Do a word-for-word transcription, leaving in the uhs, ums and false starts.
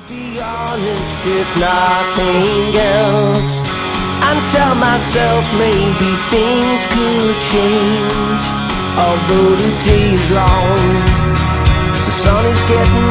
Be honest if nothing else, and tell myself maybe things could change. Although the day is long, the sun is getting